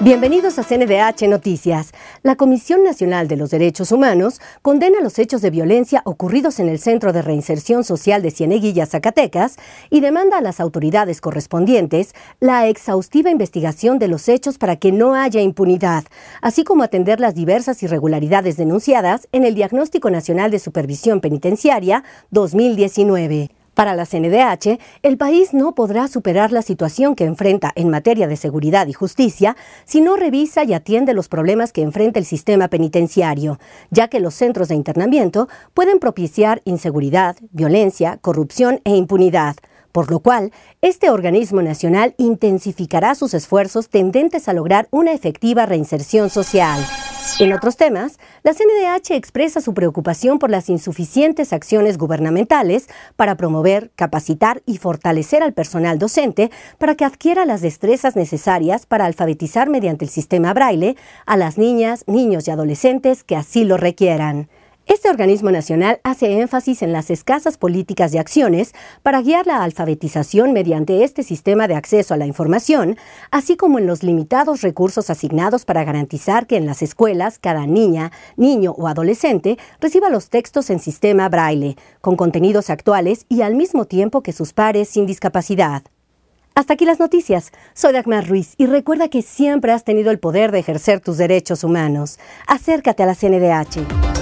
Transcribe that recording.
Bienvenidos a CNDH Noticias. La Comisión Nacional de los Derechos Humanos condena los hechos de violencia ocurridos en el Centro de Reinserción Social de Cieneguilla, Zacatecas, y demanda a las autoridades correspondientes la exhaustiva investigación de los hechos para que no haya impunidad, así como atender las diversas irregularidades denunciadas en el Diagnóstico Nacional de Supervisión Penitenciaria 2019. Para la CNDH, el país no podrá superar la situación que enfrenta en materia de seguridad y justicia si no revisa y atiende los problemas que enfrenta el sistema penitenciario, ya que los centros de internamiento pueden propiciar inseguridad, violencia, corrupción e impunidad, por lo cual este organismo nacional intensificará sus esfuerzos tendentes a lograr una efectiva reinserción social. En otros temas, la CNDH expresa su preocupación por las insuficientes acciones gubernamentales para promover, capacitar y fortalecer al personal docente para que adquiera las destrezas necesarias para alfabetizar mediante el sistema Braille a las niñas, niños y adolescentes que así lo requieran. Este organismo nacional hace énfasis en las escasas políticas y acciones para guiar la alfabetización mediante este sistema de acceso a la información, así como en los limitados recursos asignados para garantizar que en las escuelas cada niña, niño o adolescente reciba los textos en sistema Braille, con contenidos actuales y al mismo tiempo que sus pares sin discapacidad. Hasta aquí las noticias. Soy Dagmar Ruiz y recuerda que siempre has tenido el poder de ejercer tus derechos humanos. Acércate a la CNDH.